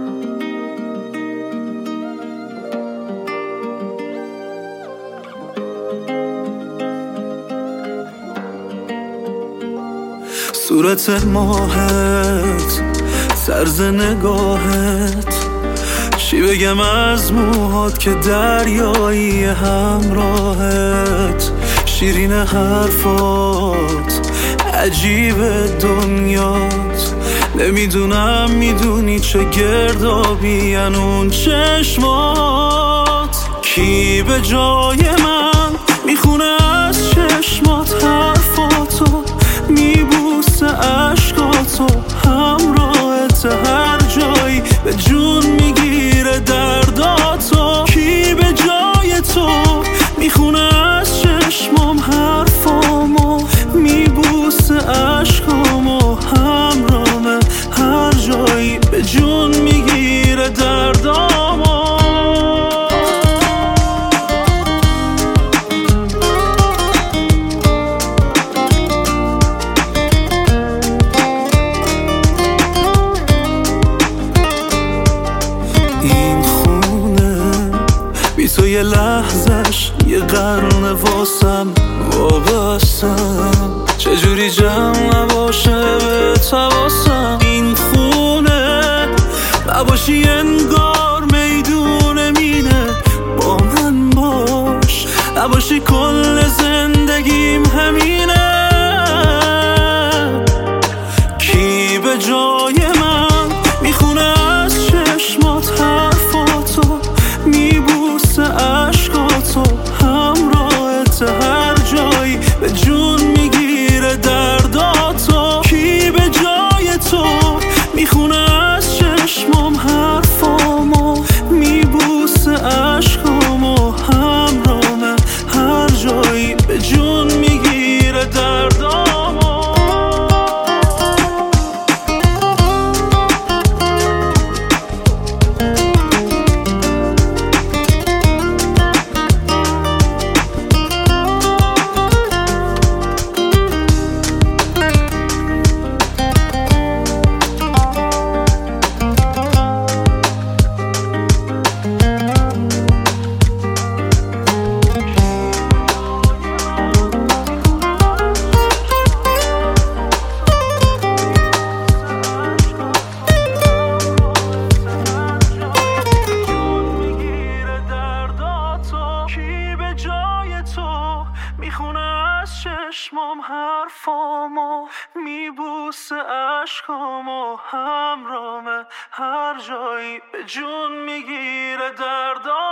صورت ماهت، طرز نگاهت، چی بگم از موهات که دریایی همراهت، شیرین حرفات، عجیب دنیات، نمیدونم میدونی چه گردابی اون چشمات. کی به جای من میخونه از چشمات حرفاتو، میبوسه عشقاتو، همراهت هر جایی، به جون میگیره درداتو. کی به جای تو میخونه از چشمام حرفامو، میبوسه عشقامو، همراهه هر جایی، به جون میگیره دردامو. بی تو یه لحظش یه قرن واسم وابستم، چجوری جمع نباشه به تواسم. این خونه نباشی انگار میدون مینه، با من باش نباشی کل زندگیم همینه. کی به جای من میخونه از چشمات حرفاتو، میبوسه عشقاتو، همراهت هر جایی، به جون میگیره درداتو. کی به جای تو میخونه از چشمام حرفامو، میبوسه عشقامو، همراهه هر جایی، به جون میگیره دردامو. میخونه از چشمام حرفامو، میبوسه عشقامو، همراهه هر جایی، به جون میگیره دردامو.